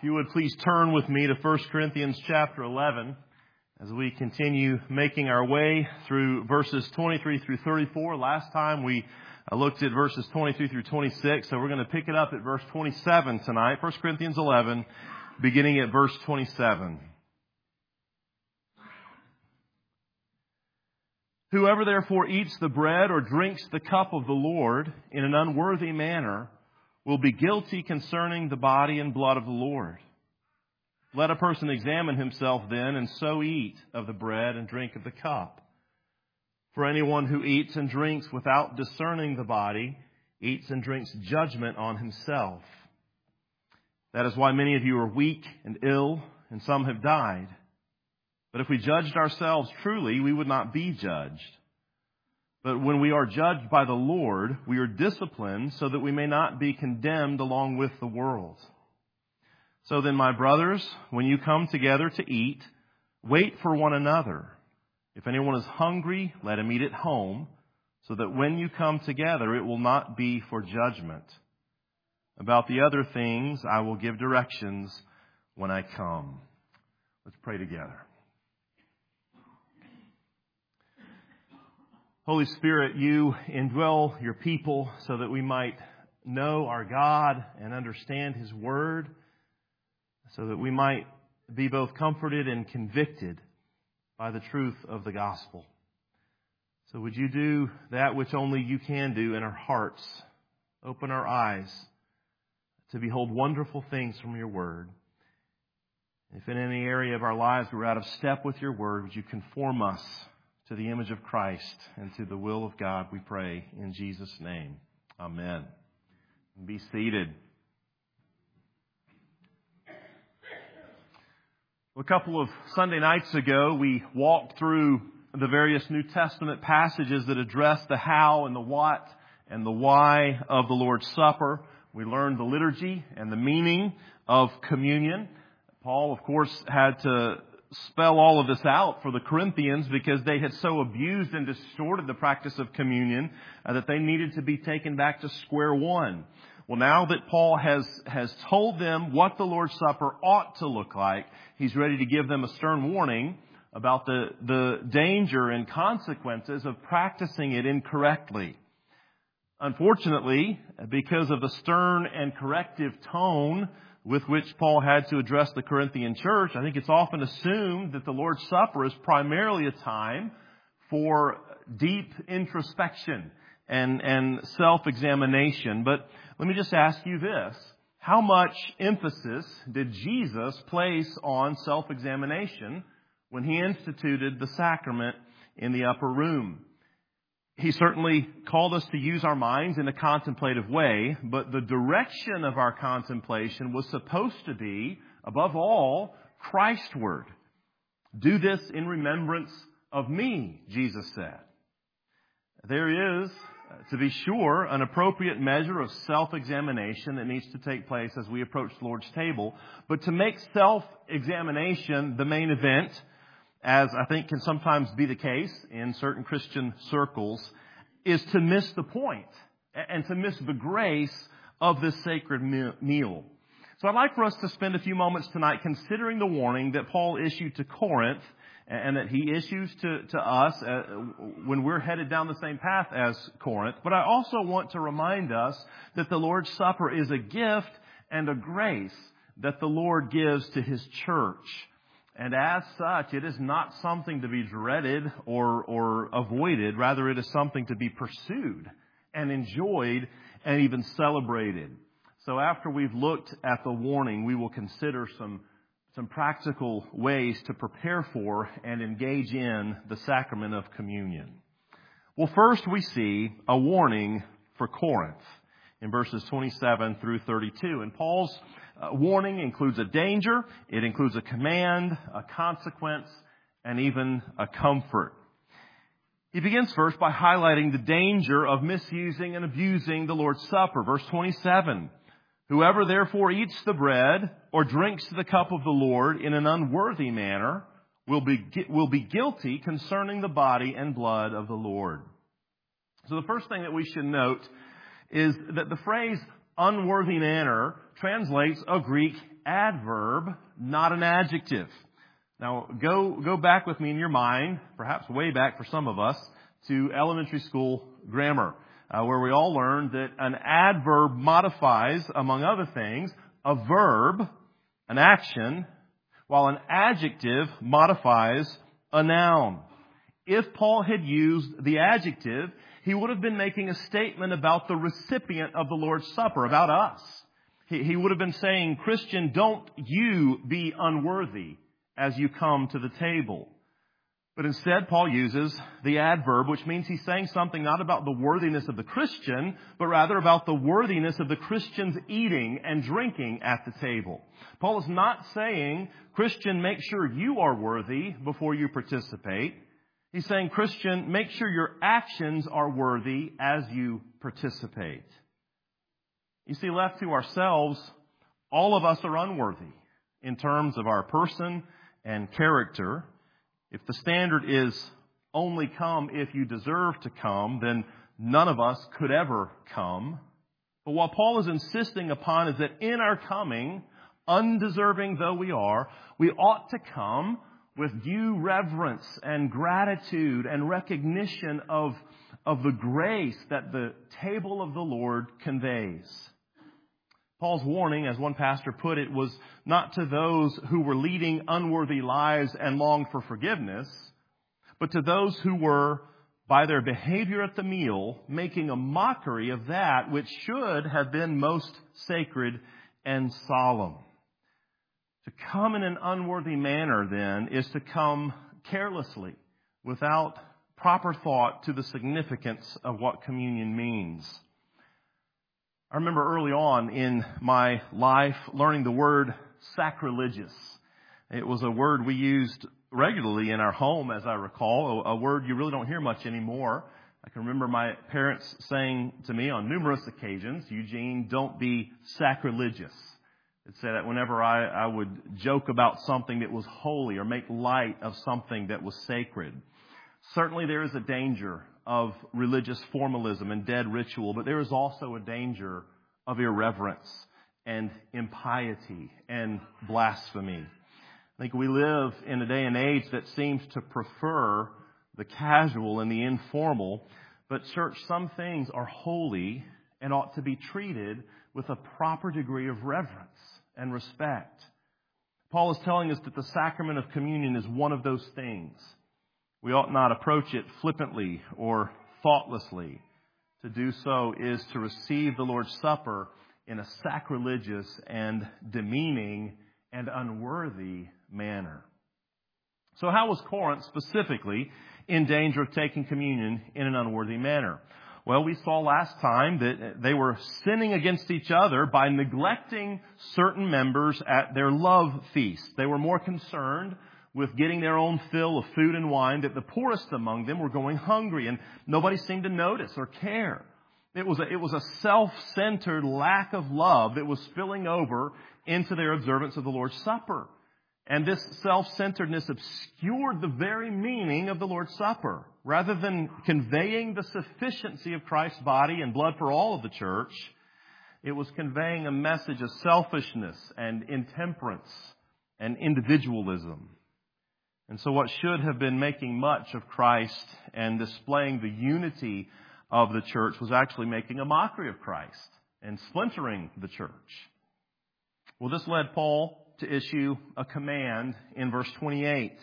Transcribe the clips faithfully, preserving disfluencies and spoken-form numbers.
you would please turn with me to First Corinthians chapter eleven as we continue making our way through verses twenty-three through thirty-four. Last time we looked at verses twenty-two through twenty-six, so we're going to pick it up at verse twenty-seven tonight. First Corinthians eleven, beginning at verse twenty-seven. Whoever therefore eats the bread or drinks the cup of the Lord in an unworthy manner will be guilty concerning the body and blood of the Lord. Let a person examine himself then, and so eat of the bread and drink of the cup. For anyone who eats and drinks without discerning the body eats and drinks judgment on himself. That is why many of you are weak and ill, and some have died. But if we judged ourselves truly, we would not be judged. But when we are judged by the Lord, we are disciplined so that we may not be condemned along with the world. So then, my brothers, when you come together to eat, wait for one another. If anyone is hungry, let him eat at home, so that when you come together, it will not be for judgment. About the other things, I will give directions when I come. Let's pray together. Holy Spirit, you indwell your people so that we might know our God and understand His Word, so that we might be both comforted and convicted by the truth of the gospel. So would you do that which only you can do in our hearts? Open our eyes to behold wonderful things from your Word. If in any area of our lives we're out of step with your Word, would you conform us to the image of Christ and to the will of God, we pray in Jesus' name. Amen. Be seated. A couple of Sunday nights ago, we walked through the various New Testament passages that address the how and the what and the why of the Lord's Supper. We learned the liturgy and the meaning of communion. Paul, of course, had to spell all of this out for the Corinthians because they had so abused and distorted the practice of communion uh, that they needed to be taken back to square one. Well, now that Paul has, has told them what the Lord's Supper ought to look like, he's ready to give them a stern warning about the, the danger and consequences of practicing it incorrectly. Unfortunately, because of the stern and corrective tone with which Paul had to address the Corinthian church, I think it's often assumed that the Lord's Supper is primarily a time for deep introspection and, and self-examination. But let me just ask you this. How much emphasis did Jesus place on self-examination when He instituted the sacrament in the upper room? He certainly called us to use our minds in a contemplative way, but the direction of our contemplation was supposed to be, above all, Christward. Do this in remembrance of me, Jesus said. There is, to be sure, an appropriate measure of self-examination that needs to take place as we approach the Lord's table, but to make self-examination the main event, as I think can sometimes be the case in certain Christian circles, is to miss the point and to miss the grace of this sacred meal. So I'd like for us to spend a few moments tonight considering the warning that Paul issued to Corinth and that he issues to, to us when we're headed down the same path as Corinth. But I also want to remind us that the Lord's Supper is a gift and a grace that the Lord gives to His church. And as such, it is not something to be dreaded or, or avoided. Rather, it is something to be pursued and enjoyed and even celebrated. So after we've looked at the warning, we will consider some, some practical ways to prepare for and engage in the sacrament of communion. Well, first we see a warning for Corinth in verses twenty-seven through thirty-two. And Paul's Uh, warning includes a danger, it includes a command, a consequence, and even a comfort. He begins first by highlighting the danger of misusing and abusing the Lord's Supper. Verse twenty-seven, whoever therefore eats the bread or drinks the cup of the Lord in an unworthy manner will be, will be guilty concerning the body and blood of the Lord. So the first thing that we should note is that the phrase unworthy manner translates a Greek adverb, not an adjective. Now, go, go back with me in your mind, perhaps way back for some of us, to elementary school grammar, uh, where we all learned that an adverb modifies, among other things, a verb, an action, while an adjective modifies a noun. If Paul had used the adjective, he would have been making a statement about the recipient of the Lord's Supper, about us. He, he would have been saying, Christian, don't you be unworthy as you come to the table. But instead, Paul uses the adverb, which means he's saying something not about the worthiness of the Christian, but rather about the worthiness of the Christian's eating and drinking at the table. Paul is not saying, Christian, make sure you are worthy before you participate. He's saying, Christian, make sure your actions are worthy as you participate. You see, left to ourselves, all of us are unworthy in terms of our person and character. If the standard is only come if you deserve to come, then none of us could ever come. But what Paul is insisting upon is that in our coming, undeserving though we are, we ought to come with due reverence and gratitude and recognition of, of the grace that the table of the Lord conveys. Paul's warning, as one pastor put it, was not to those who were leading unworthy lives and longed for forgiveness, but to those who were, by their behavior at the meal, making a mockery of that which should have been most sacred and solemn. To come in an unworthy manner, then, is to come carelessly, without proper thought to the significance of what communion means. I remember early on in my life learning the word sacrilegious. It was a word we used regularly in our home, as I recall, a word you really don't hear much anymore. I can remember my parents saying to me on numerous occasions, Eugene, don't be sacrilegious. It said that whenever I, I would joke about something that was holy or make light of something that was sacred. Certainly there is a danger of religious formalism and dead ritual, but there is also a danger of irreverence and impiety and blasphemy. I think we live in a day and age that seems to prefer the casual and the informal, but church, some things are holy and ought to be treated with a proper degree of reverence and respect. Paul is telling us that the sacrament of communion is one of those things. We ought not approach it flippantly or thoughtlessly. To do so is to receive the Lord's Supper in a sacrilegious and demeaning and unworthy manner. So how was Corinth specifically in danger of taking communion in an unworthy manner? Well, we saw last time that they were sinning against each other by neglecting certain members at their love feast. They were more concerned with getting their own fill of food and wine, that the poorest among them were going hungry, and nobody seemed to notice or care. It was a, it was a self-centered lack of love that was spilling over into their observance of the Lord's Supper. And this self-centeredness obscured the very meaning of the Lord's Supper. Rather than conveying the sufficiency of Christ's body and blood for all of the church, it was conveying a message of selfishness and intemperance and individualism. And so what should have been making much of Christ and displaying the unity of the church was actually making a mockery of Christ and splintering the church. Well, this led Paul to issue a command in verse twenty-eight.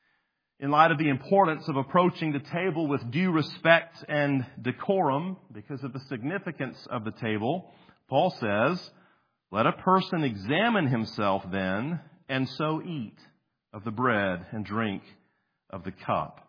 In light of the importance of approaching the table with due respect and decorum, because of the significance of the table, Paul says, let a person examine himself then, and so eat of the bread and drink of the cup.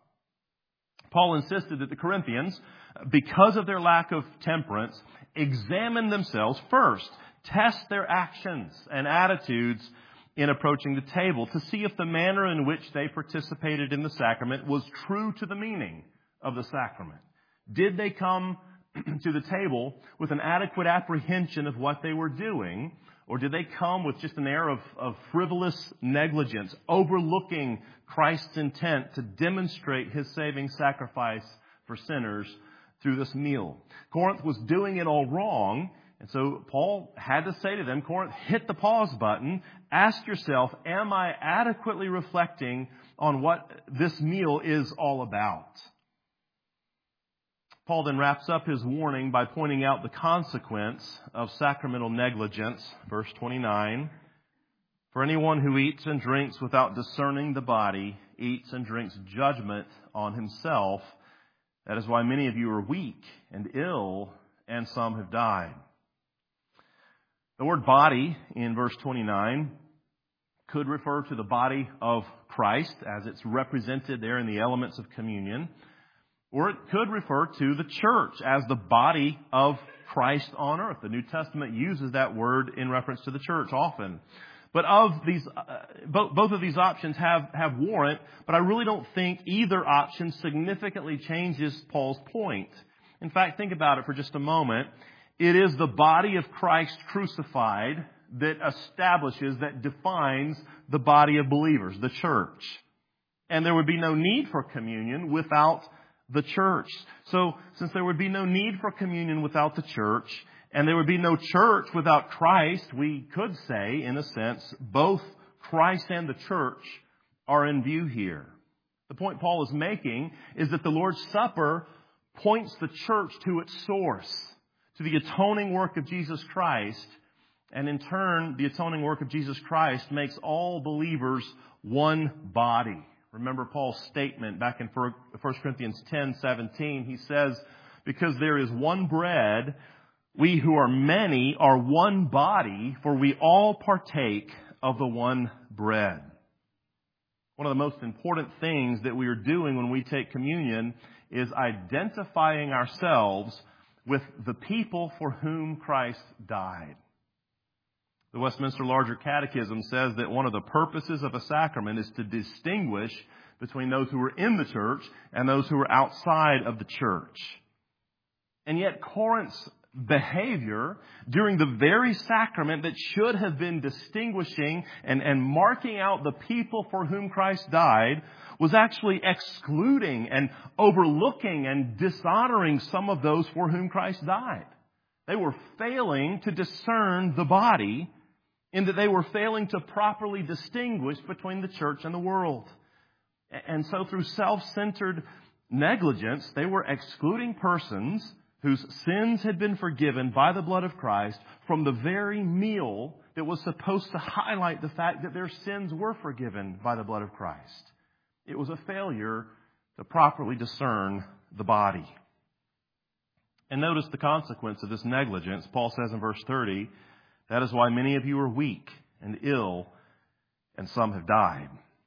Paul insisted that the Corinthians, because of their lack of temperance, examine themselves first, test their actions and attitudes in approaching the table to see if the manner in which they participated in the sacrament was true to the meaning of the sacrament. Did they come to the table with an adequate apprehension of what they were doing, or did they come with just an air of, of frivolous negligence, overlooking Christ's intent to demonstrate His saving sacrifice for sinners through this meal? Corinth was doing it all wrong, And so Paul had to say to them, Corinth, hit the pause button. Ask yourself, am I adequately reflecting on what this meal is all about? Paul then wraps up his warning by pointing out the consequence of sacramental negligence. Verse twenty-nine, for anyone who eats and drinks without discerning the body eats and drinks judgment on himself. That is why many of you are weak and ill, and some have died. The word body in verse twenty-nine could refer to the body of Christ as it's represented there in the elements of communion. Or it could refer to the church as the body of Christ on earth. The New Testament uses that word in reference to the church often. But of these, uh, both, both of these options have, have warrant, but I really don't think either option significantly changes Paul's point. In fact, think about it for just a moment. It is the body of Christ crucified that establishes, that defines the body of believers, the church. And there would be no need for communion without the church. So, since there would be no need for communion without the church, and there would be no church without Christ, we could say, in a sense, both Christ and the church are in view here. The point Paul is making is that the Lord's Supper points the church to its source, to the atoning work of Jesus Christ, and in turn, the atoning work of Jesus Christ makes all believers one body. Remember Paul's statement back in First Corinthians ten seventeen. He says, because there is one bread, we who are many are one body, for we all partake of the one bread. One of the most important things that we are doing when we take communion is identifying ourselves with the people for whom Christ died. The Westminster Larger Catechism says that one of the purposes of a sacrament is to distinguish between those who are in the church and those who are outside of the church. And yet Corinth's behavior during the very sacrament that should have been distinguishing and, and marking out the people for whom Christ died was actually excluding and overlooking and dishonoring some of those for whom Christ died. They were failing to discern the body, in that they were failing to properly distinguish between the church and the world. And so through self-centered negligence, they were excluding persons whose sins had been forgiven by the blood of Christ from the very meal that was supposed to highlight the fact that their sins were forgiven by the blood of Christ. It was a failure to properly discern the body. And notice the consequence of this negligence. Paul says in verse thirty, that is why many of you are weak and ill, and some have died.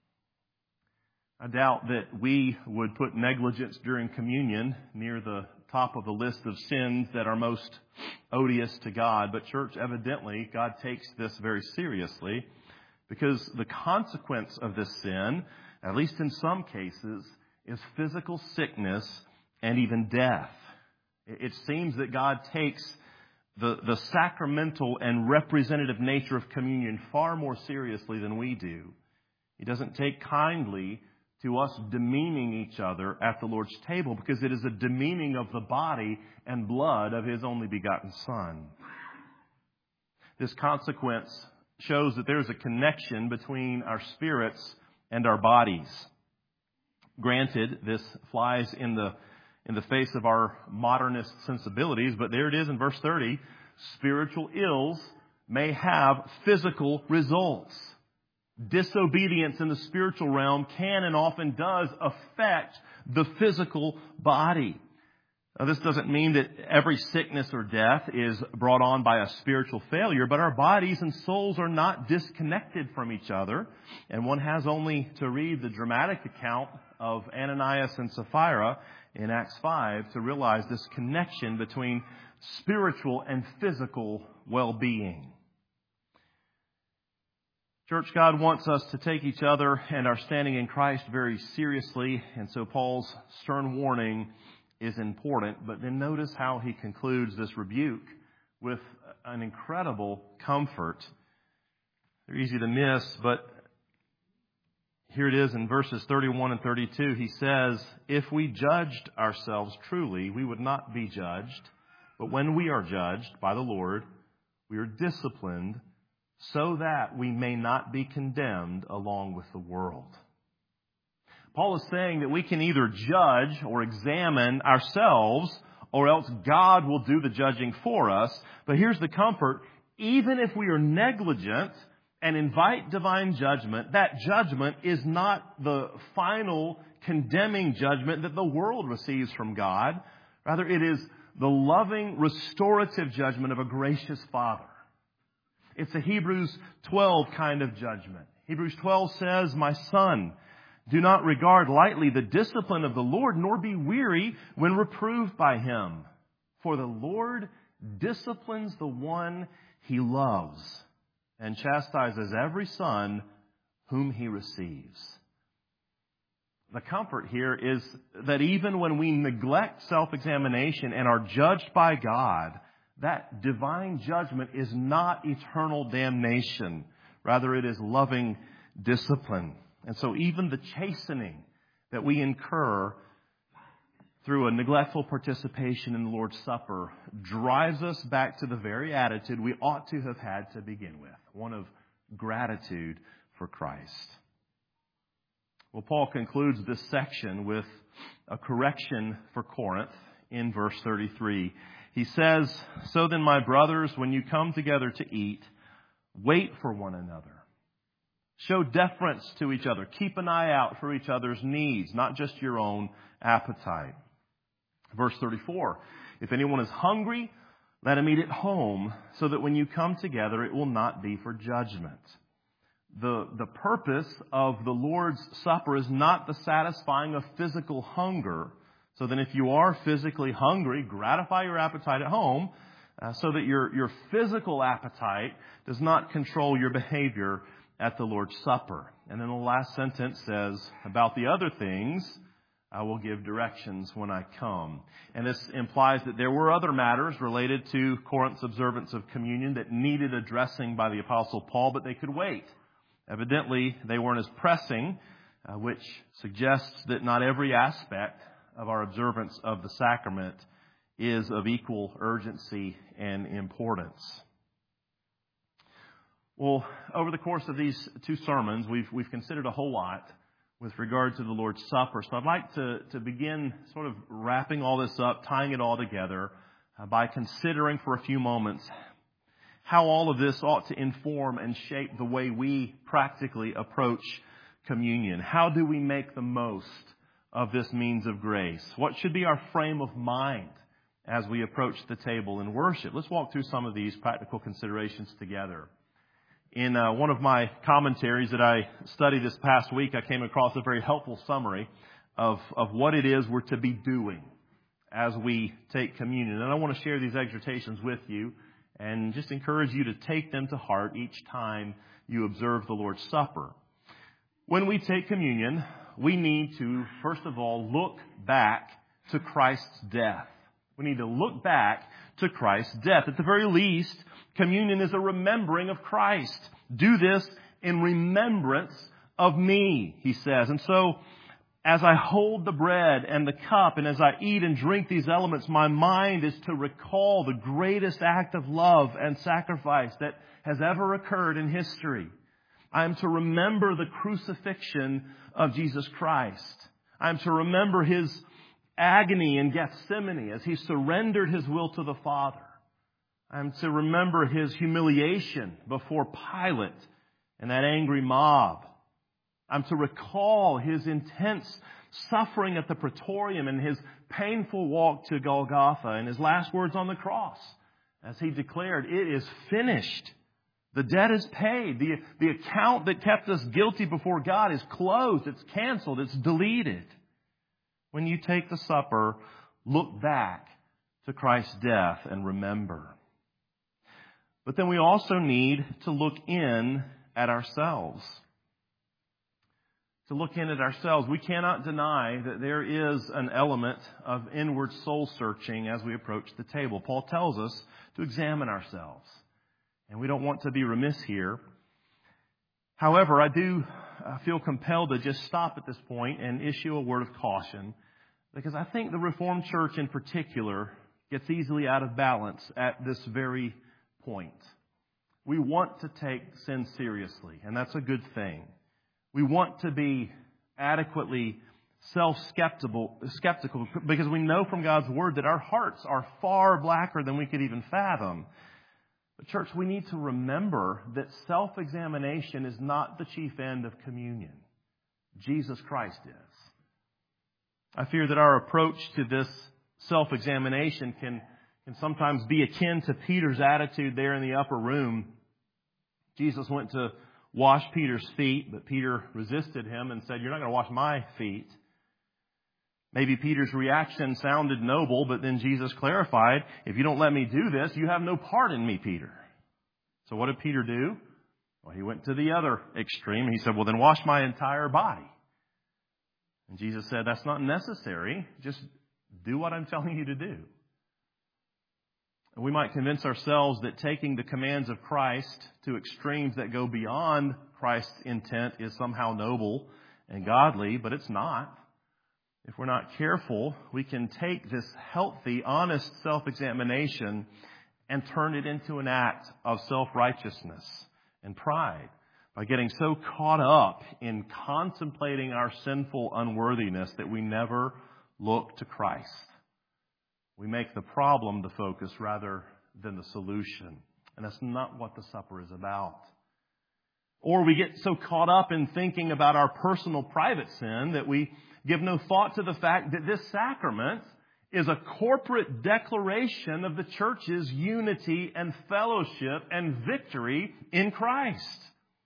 I doubt that we would put negligence during communion near the top of the list of sins that are most odious to God. But church, evidently, God takes this very seriously, because the consequence of this sin, at least in some cases, is physical sickness and even death. It seems that God takes the, the sacramental and representative nature of communion far more seriously than we do. He doesn't take kindly to us demeaning each other at the Lord's table, because it is a demeaning of the body and blood of His only begotten Son. This consequence shows that there is a connection between our spirits and our bodies. Granted, this flies in the in the face of our modernist sensibilities, but there it is in verse thirty. Spiritual ills may have physical results. Disobedience in the spiritual realm can and often does affect the physical body. Now, this doesn't mean that every sickness or death is brought on by a spiritual failure, but our bodies and souls are not disconnected from each other. And one has only to read the dramatic account of Ananias and Sapphira in Acts five to realize this connection between spiritual and physical well-being. Church, God wants us to take each other and our standing in Christ very seriously, and so Paul's stern warning is important. But then notice how he concludes this rebuke with an incredible comfort. They're easy to miss, but here it is in verses thirty-one and thirty-two. He says, if we judged ourselves truly, we would not be judged. But when we are judged by the Lord, we are disciplined so that we may not be condemned along with the world. Paul is saying that we can either judge or examine ourselves, or else God will do the judging for us. But here's the comfort. Even if we are negligent and invite divine judgment, that judgment is not the final condemning judgment that the world receives from God. Rather, it is the loving, restorative judgment of a gracious Father. It's a Hebrews twelve kind of judgment. Hebrews twelve says, "My son, do not regard lightly the discipline of the Lord, nor be weary when reproved by Him. For the Lord disciplines the one He loves, and chastises every son whom He receives." The comfort here is that even when we neglect self-examination and are judged by God, that divine judgment is not eternal damnation. Rather, it is loving discipline. And so even the chastening that we incur through a neglectful participation in the Lord's Supper drives us back to the very attitude we ought to have had to begin with, one of gratitude for Christ. Well, Paul concludes this section with a correction for Corinth in verse thirty-three. He says, "So then, my brothers, when you come together to eat, wait for one another. Show deference to each other. Keep an eye out for each other's needs, not just your own appetite." Verse thirty-four, "If anyone is hungry, let him eat at home, so that when you come together, it will not be for judgment." The, the purpose of the Lord's Supper is not the satisfying of physical hunger. So then if you are physically hungry, gratify your appetite at home, uh, so that your, your physical appetite does not control your behavior at the Lord's Supper. And then the last sentence says, "About the other things, I will give directions when I come." And this implies that there were other matters related to Corinth's observance of communion that needed addressing by the Apostle Paul, but they could wait. Evidently, they weren't as pressing, uh, which suggests that not every aspect of our observance of the sacrament is of equal urgency and importance. Well, over the course of these two sermons, we've we've considered a whole lot with regard to the Lord's Supper. So I'd like to, to begin sort of wrapping all this up, tying it all together, uh, by considering for a few moments how all of this ought to inform and shape the way we practically approach communion. How do we make the most of this means of grace? What should be our frame of mind as we approach the table in worship? Let's walk through some of these practical considerations together. In uh, one of my commentaries that I studied this past week, I came across a very helpful summary of, of what it is we're to be doing as we take communion. And I want to share these exhortations with you and just encourage you to take them to heart each time you observe the Lord's Supper. When we take communion, we need to, first of all, look back to Christ's death. We need to look back to Christ's death. At the very least, communion is a remembering of Christ. "Do this in remembrance of me," he says. And so, as I hold the bread and the cup, and as I eat and drink these elements, my mind is to recall the greatest act of love and sacrifice that has ever occurred in history. I am to remember the crucifixion of Jesus Christ. I am to remember His agony in Gethsemane as He surrendered His will to the Father. I am to remember His humiliation before Pilate and that angry mob. I'm to recall His intense suffering at the Praetorium and His painful walk to Golgotha and His last words on the cross as He declared, "It is finished. The debt is paid. The, the account that kept us guilty before God is closed. It's canceled. It's deleted." When you take the supper, look back to Christ's death and remember. But then we also need to look in at ourselves. To look in at ourselves. We cannot deny that there is an element of inward soul searching as we approach the table. Paul tells us to examine ourselves. And we don't want to be remiss here. However, I do feel compelled to just stop at this point and issue a word of caution, because I think the Reformed Church in particular gets easily out of balance at this very point. We want to take sin seriously, and that's a good thing. We want to be adequately self-skeptical skeptical, because we know from God's Word that our hearts are far blacker than we could even fathom. But church, we need to remember that self-examination is not the chief end of communion. Jesus Christ is. I fear that our approach to this self-examination can, can sometimes be akin to Peter's attitude there in the upper room. Jesus went to wash Peter's feet, but Peter resisted him and said, "You're not going to wash my feet." Maybe Peter's reaction sounded noble, but then Jesus clarified, "If you don't let me do this, you have no part in me, Peter." So what did Peter do? Well, he went to the other extreme. He said, "Well, then wash my entire body." And Jesus said, "That's not necessary. Just do what I'm telling you to do." And we might convince ourselves that taking the commands of Christ to extremes that go beyond Christ's intent is somehow noble and godly, but it's not. If we're not careful, we can take this healthy, honest self-examination and turn it into an act of self-righteousness and pride by getting so caught up in contemplating our sinful unworthiness that we never look to Christ. We make the problem the focus rather than the solution. And that's not what the supper is about. Or we get so caught up in thinking about our personal private sin that we give no thought to the fact that this sacrament is a corporate declaration of the church's unity and fellowship and victory in Christ.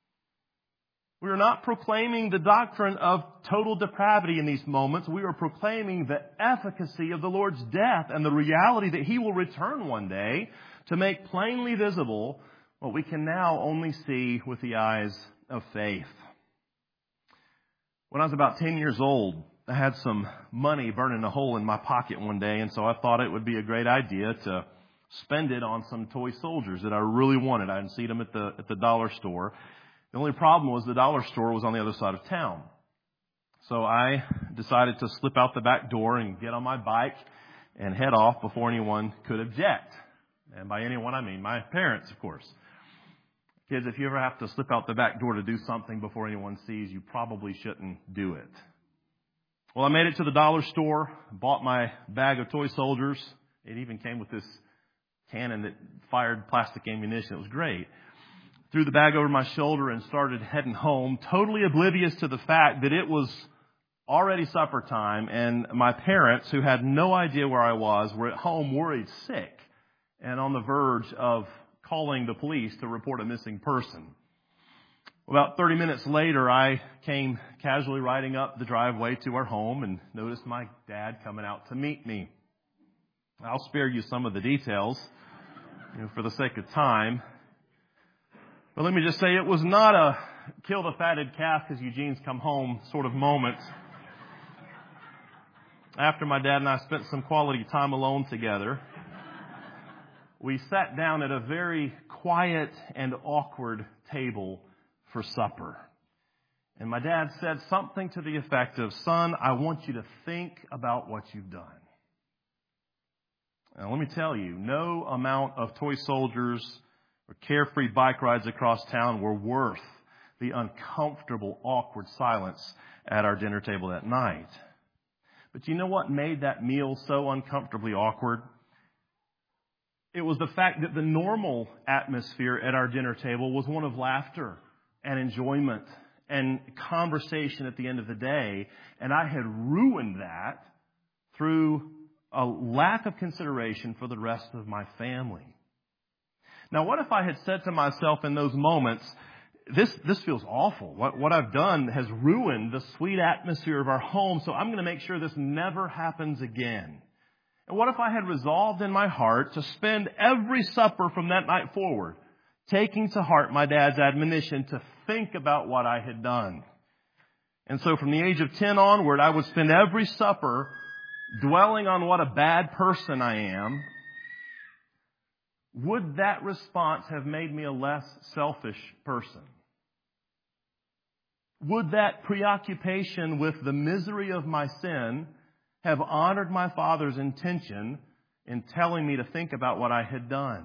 We are not proclaiming the doctrine of total depravity in these moments. We are proclaiming the efficacy of the Lord's death and the reality that He will return one day to make plainly visible what we can now only see with the eyes of faith. When I was about ten years old, I had some money burning a hole in my pocket one day, and so I thought it would be a great idea to spend it on some toy soldiers that I really wanted. I hadn't seen them at the at the dollar store. The only problem was the dollar store was on the other side of town. So I decided to slip out the back door and get on my bike and head off before anyone could object. And by anyone, I mean my parents, of course. Kids, if you ever have to slip out the back door to do something before anyone sees, you probably shouldn't do it. Well, I made it to the dollar store, bought my bag of toy soldiers. It even came with this cannon that fired plastic ammunition. It was great. Threw the bag over my shoulder and started heading home, totally oblivious to the fact that it was already supper time, and my parents, who had no idea where I was, were at home worried sick and on the verge of calling the police to report a missing person. About thirty minutes later, I came casually riding up the driveway to our home and noticed my dad coming out to meet me. I'll spare you some of the details, you know, for the sake of time. But let me just say, it was not a kill the fatted calf because Eugene's come home sort of moment. After my dad and I spent some quality time alone together, we sat down at a very quiet and awkward table for supper. And my dad said something to the effect of, "Son, I want you to think about what you've done." Now, let me tell you, no amount of toy soldiers or carefree bike rides across town were worth the uncomfortable, awkward silence at our dinner table that night. But you know what made that meal so uncomfortably awkward? It was the fact that the normal atmosphere at our dinner table was one of laughter and enjoyment and conversation at the end of the day. And I had ruined that through a lack of consideration for the rest of my family. Now, what if I had said to myself in those moments, this this feels awful. What, what I've done has ruined the sweet atmosphere of our home, so I'm going to make sure this never happens again. And what if I had resolved in my heart to spend every supper from that night forward taking to heart my dad's admonition to think about what I had done? And so from the age of ten onward, I would spend every supper dwelling on what a bad person I am. Would that response have made me a less selfish person? Would that preoccupation with the misery of my sin have honored my Father's intention in telling me to think about what I had done.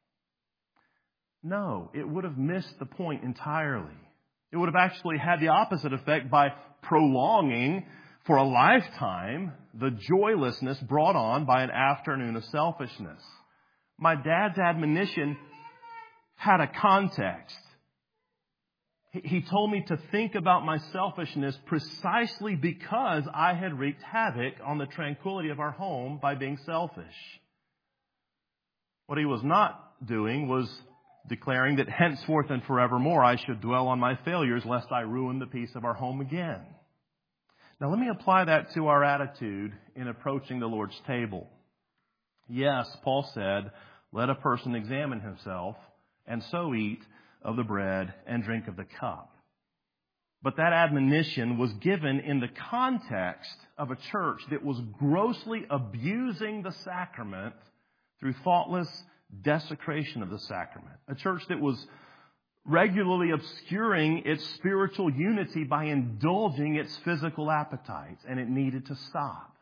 No, it would have missed the point entirely. It would have actually had the opposite effect by prolonging for a lifetime the joylessness brought on by an afternoon of selfishness. My dad's admonition had a context. He told me to think about my selfishness precisely because I had wreaked havoc on the tranquility of our home by being selfish. What he was not doing was declaring that henceforth and forevermore I should dwell on my failures lest I ruin the peace of our home again. Now let me apply that to our attitude in approaching the Lord's table. Yes, Paul said, let a person examine himself and so eat of the bread and drink of the cup. But that admonition was given in the context of a church that was grossly abusing the sacrament through thoughtless desecration of the sacrament. A church that was regularly obscuring its spiritual unity by indulging its physical appetites, and it needed to stop.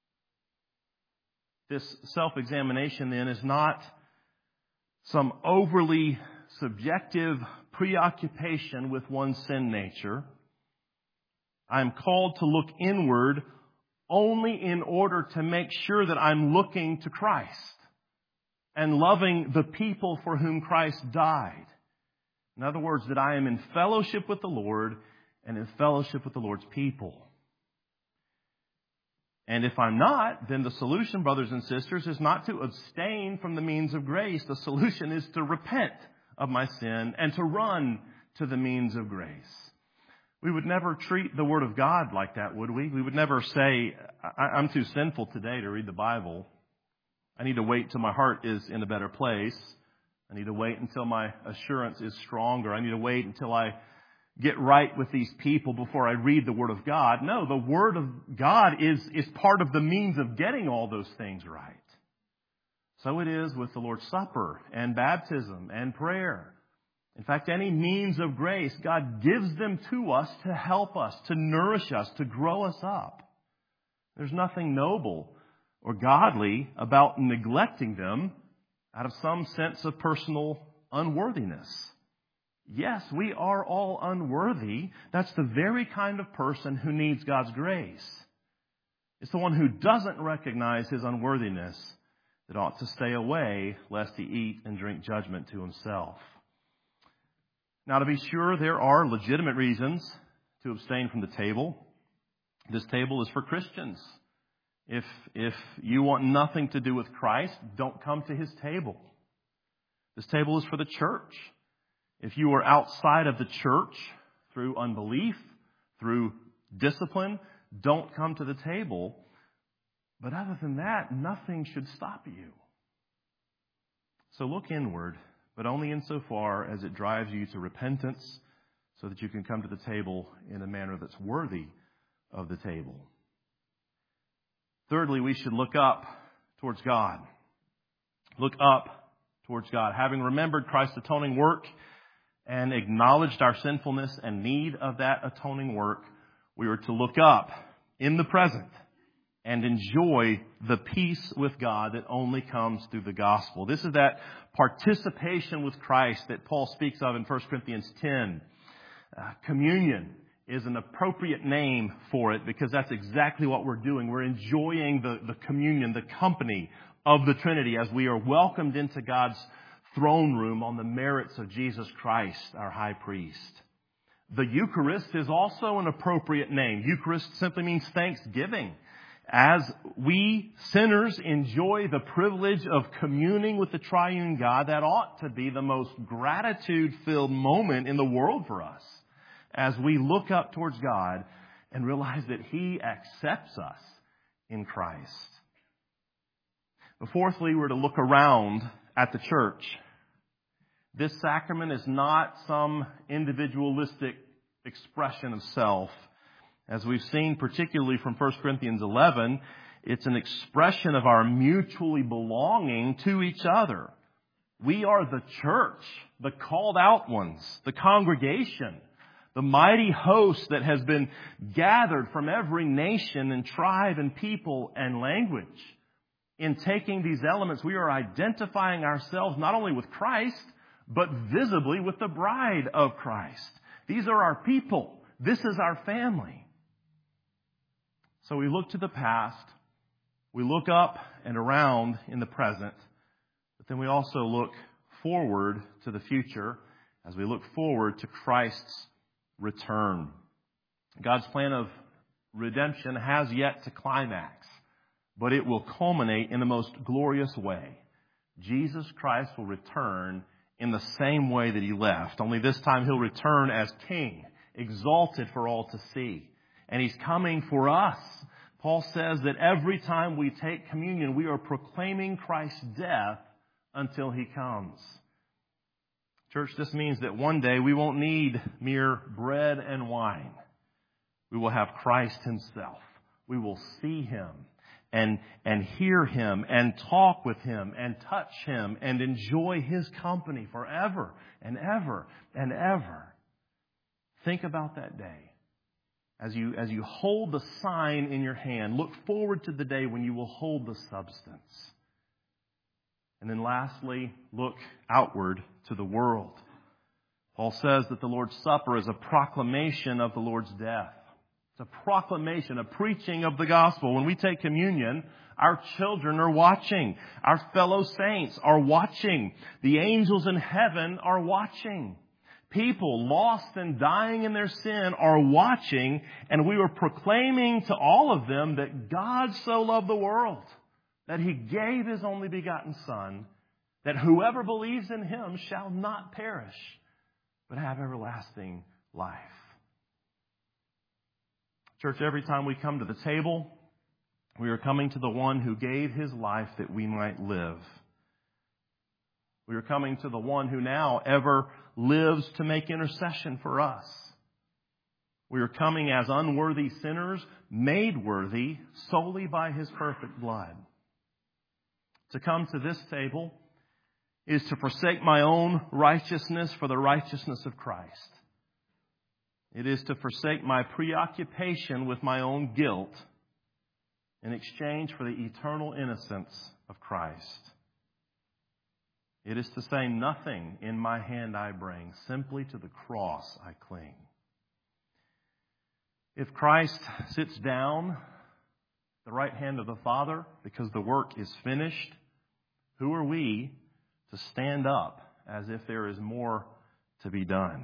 This self-examination then is not some overly subjective preoccupation with one's sin nature. I am called to look inward only in order to make sure that I'm looking to Christ and loving the people for whom Christ died. In other words, that I am in fellowship with the Lord and in fellowship with the Lord's people. And if I'm not, then the solution, brothers and sisters, is not to abstain from the means of grace. The solution is to repent of my sin and to run to the means of grace. We would never treat the Word of God like that, would we? We would never say, I'm too sinful today to read the Bible. I need to wait till my heart is in a better place. I need to wait until my assurance is stronger. I need to wait until I get right with these people before I read the Word of God. No, the Word of God is, is part of the means of getting all those things right. So it is with the Lord's Supper and baptism and prayer. In fact, any means of grace, God gives them to us to help us, to nourish us, to grow us up. There's nothing noble or godly about neglecting them out of some sense of personal unworthiness. Yes, we are all unworthy. That's the very kind of person who needs God's grace. It's the one who doesn't recognize his unworthiness that ought to stay away lest he eat and drink judgment to himself. Now, to be sure, there are legitimate reasons to abstain from the table. This table is for Christians. If, if you want nothing to do with Christ, don't come to his table. This table is for the church. If you are outside of the church through unbelief, through discipline, don't come to the table. But other than that, nothing should stop you. So look inward, but only insofar as it drives you to repentance so that you can come to the table in a manner that's worthy of the table. Thirdly, we should look up towards God. Look up towards God. Having remembered Christ's atoning work and acknowledged our sinfulness and need of that atoning work, we are to look up in the present and enjoy the peace with God that only comes through the gospel. This is that participation with Christ that Paul speaks of in First Corinthians ten. Uh, communion is an appropriate name for it because that's exactly what we're doing. We're enjoying the, the communion, the company of the Trinity as we are welcomed into God's throne room on the merits of Jesus Christ, our high priest. The Eucharist is also an appropriate name. Eucharist simply means thanksgiving. As we sinners enjoy the privilege of communing with the triune God, that ought to be the most gratitude-filled moment in the world for us as we look up towards God and realize that He accepts us in Christ. But fourthly, we're to look around at the church. This sacrament is not some individualistic expression of self. As we've seen, particularly from First Corinthians eleven, it's an expression of our mutually belonging to each other. We are the church, the called out ones, the congregation, the mighty host that has been gathered from every nation and tribe and people and language In taking these elements, we are identifying ourselves not only with Christ, but visibly with the bride of Christ. These are our people. This is our family. So we look to the past, we look up and around in the present, but then we also look forward to the future as we look forward to Christ's return. God's plan of redemption has yet to climax, but it will culminate in the most glorious way. Jesus Christ will return in the same way that He left, only this time He'll return as King, exalted for all to see. And He's coming for us. Paul says that every time we take communion, we are proclaiming Christ's death until He comes. Church, this means that one day we won't need mere bread and wine. We will have Christ Himself. We will see Him and, and hear Him and talk with Him and touch Him and enjoy His company forever and ever and ever. Think about that day. As you, as you hold the sign in your hand, look forward to the day when you will hold the substance. And then lastly, look outward to the world. Paul says that the Lord's Supper is a proclamation of the Lord's death. It's a proclamation, a preaching of the gospel. When we take communion, our children are watching. Our fellow saints are watching. The angels in heaven are watching. People lost and dying in their sin are watching, and we are proclaiming to all of them that God so loved the world that He gave His only begotten Son, that whoever believes in Him shall not perish, but have everlasting life. Church, every time we come to the table, we are coming to the one who gave His life that we might live. We are coming to the one who now ever lives to make intercession for us. We are coming as unworthy sinners, made worthy solely by His perfect blood. To come to this table is to forsake my own righteousness for the righteousness of Christ. It is to forsake my preoccupation with my own guilt in exchange for the eternal innocence of Christ. It is to say, nothing in my hand I bring, simply to the cross I cling. If Christ sits down at the right hand of the Father because the work is finished, who are we to stand up as if there is more to be done?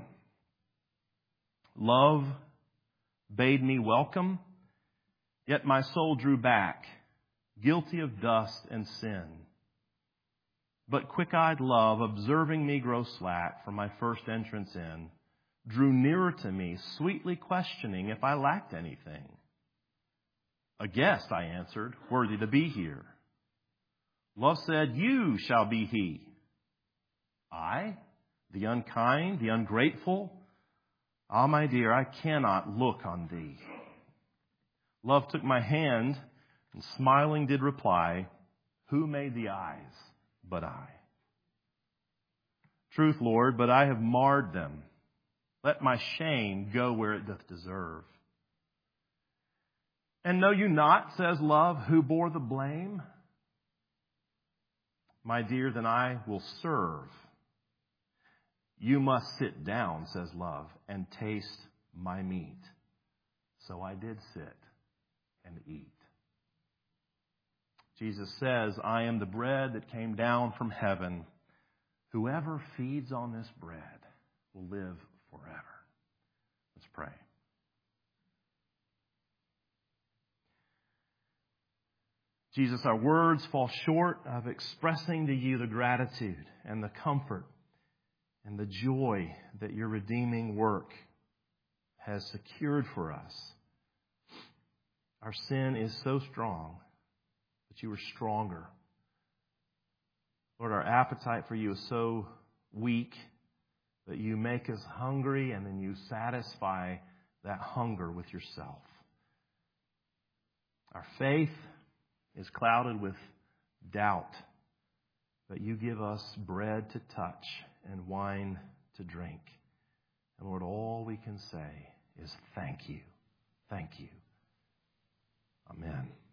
Love bade me welcome, yet my soul drew back, guilty of dust and sin. But quick-eyed love, observing me grow slack from my first entrance in, drew nearer to me, sweetly questioning if I lacked anything. A guest, I answered, worthy to be here. Love said, you shall be he. I, the unkind, the ungrateful? Ah, my dear, I cannot look on thee. Love took my hand and smiling did reply, who made the eyes but I? Truth, Lord, but I have marred them. Let my shame go where it doth deserve. And know you not, says love, who bore the blame? My dear, then I will serve. You must sit down, says love, and taste my meat. So I did sit and eat. Jesus says, I am the bread that came down from heaven. Whoever feeds on this bread will live forever. Let's pray. Jesus, our words fall short of expressing to you the gratitude and the comfort and the joy that your redeeming work has secured for us. Our sin is so strong, but you are stronger. Lord, our appetite for you is so weak that you make us hungry and then you satisfy that hunger with yourself. Our faith is clouded with doubt, but you give us bread to touch and wine to drink. And Lord, all we can say is thank you. Thank you. Amen.